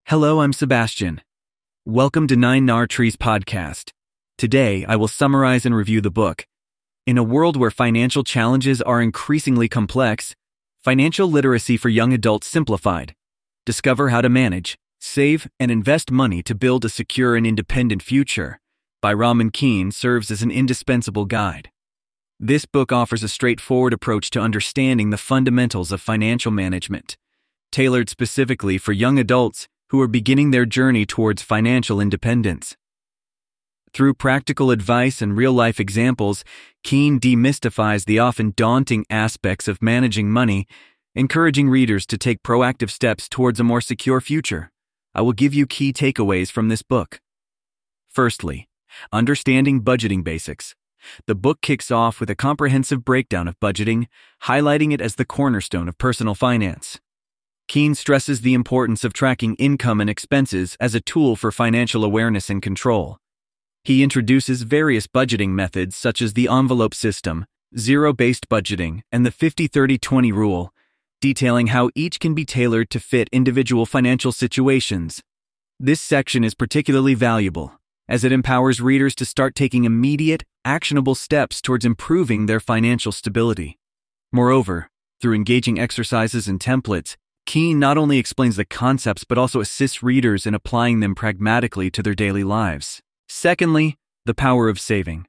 Hello, I'm Sebastian. Welcome to Nine Nar Trees podcast. Today, I will summarize and review the book. In a world where financial challenges are increasingly complex, Financial Literacy for Young Adults Simplified. Discover how to manage, save, and invest money to build a secure and independent future by Raman Keen serves as an indispensable guide. This book offers a straightforward approach to understanding the fundamentals of financial management, tailored specifically for young adults who are beginning their journey towards financial independence. Through practical advice and real-life examples, Keen demystifies the often daunting aspects of managing money, encouraging readers to take proactive steps towards a more secure future. I will give you key takeaways from this book. Firstly, understanding budgeting basics. The book kicks off with a comprehensive breakdown of budgeting, highlighting it as the cornerstone of personal finance. Keen stresses the importance of tracking income and expenses as a tool for financial awareness and control. He introduces various budgeting methods such as the envelope system, zero-based budgeting, and the 50-30-20 rule, detailing how each can be tailored to fit individual financial situations. This section is particularly valuable, as it empowers readers to start taking immediate, actionable steps towards improving their financial stability. Moreover, through engaging exercises and templates, Keen not only explains the concepts but also assists readers in applying them pragmatically to their daily lives. Secondly, the power of saving.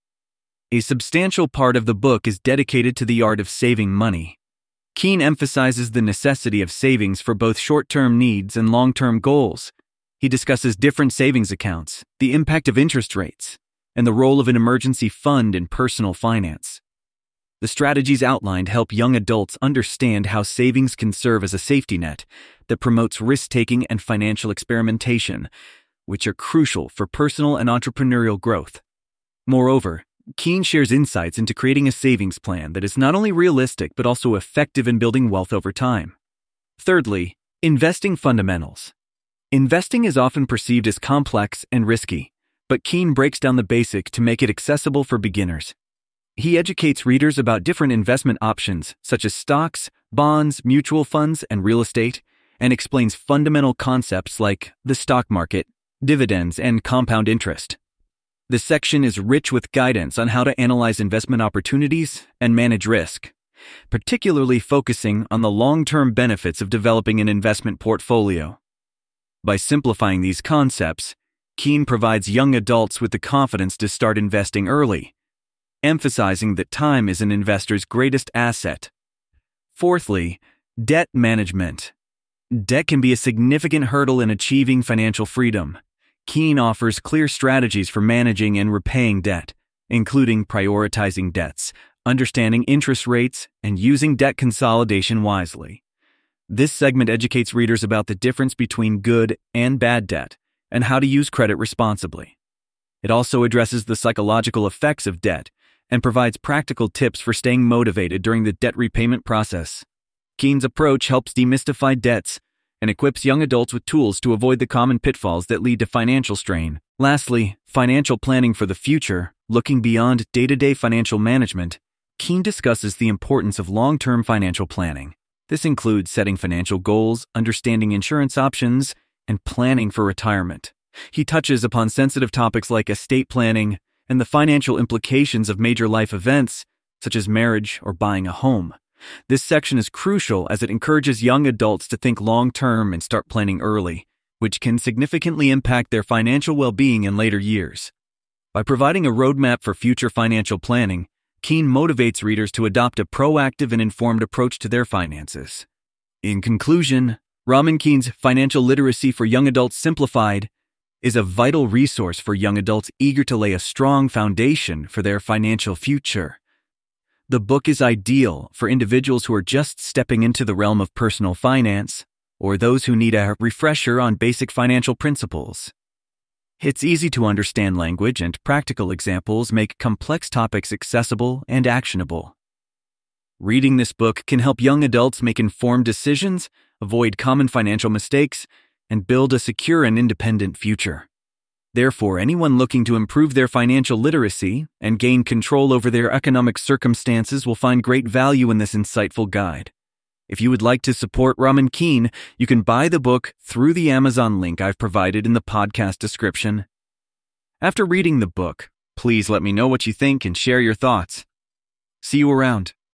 A substantial part of the book is dedicated to the art of saving money. Keen emphasizes the necessity of savings for both short-term needs and long-term goals. He discusses different savings accounts, the impact of interest rates, and the role of an emergency fund in personal finance. The strategies outlined help young adults understand how savings can serve as a safety net that promotes risk-taking and financial experimentation, which are crucial for personal and entrepreneurial growth. Moreover, Keen shares insights into creating a savings plan that is not only realistic but also effective in building wealth over time. Thirdly, investing fundamentals. Investing is often perceived as complex and risky, but Keen breaks down the basics to make it accessible for beginners. He educates readers about different investment options such as stocks, bonds, mutual funds, and real estate, and explains fundamental concepts like the stock market, dividends, and compound interest. This section is rich with guidance on how to analyze investment opportunities and manage risk, particularly focusing on the long-term benefits of developing an investment portfolio. By simplifying these concepts, Keen provides young adults with the confidence to start investing early, emphasizing that time is an investor's greatest asset. Fourthly, debt management. Debt can be a significant hurdle in achieving financial freedom. Keen offers clear strategies for managing and repaying debt, including prioritizing debts, understanding interest rates, and using debt consolidation wisely. This segment educates readers about the difference between good and bad debt and how to use credit responsibly. It also addresses the psychological effects of debt and provides practical tips for staying motivated during the debt repayment process. Keen's approach helps demystify debts and equips young adults with tools to avoid the common pitfalls that lead to financial strain. Lastly, financial planning for the future, looking beyond day-to-day financial management. Keen discusses the importance of long-term financial planning. This includes setting financial goals, understanding insurance options, and planning for retirement. He touches upon sensitive topics like estate planning and the financial implications of major life events, such as marriage or buying a home. This section is crucial as it encourages young adults to think long-term and start planning early, which can significantly impact their financial well-being in later years. By providing a roadmap for future financial planning, Keen motivates readers to adopt a proactive and informed approach to their finances. In conclusion, Raman Keen's Financial Literacy for Young Adults Simplified is a vital resource for young adults eager to lay a strong foundation for their financial future. The book is ideal for individuals who are just stepping into the realm of personal finance or those who need a refresher on basic financial principles. Its easy-to-understand language and practical examples make complex topics accessible and actionable. Reading this book can help young adults make informed decisions, avoid common financial mistakes, and build a secure and independent future. Therefore, anyone looking to improve their financial literacy and gain control over their economic circumstances will find great value in this insightful guide. If you would like to support Ramen Keen, you can buy the book through the Amazon link I've provided in the podcast description. After reading the book, please let me know what you think and share your thoughts. See you around.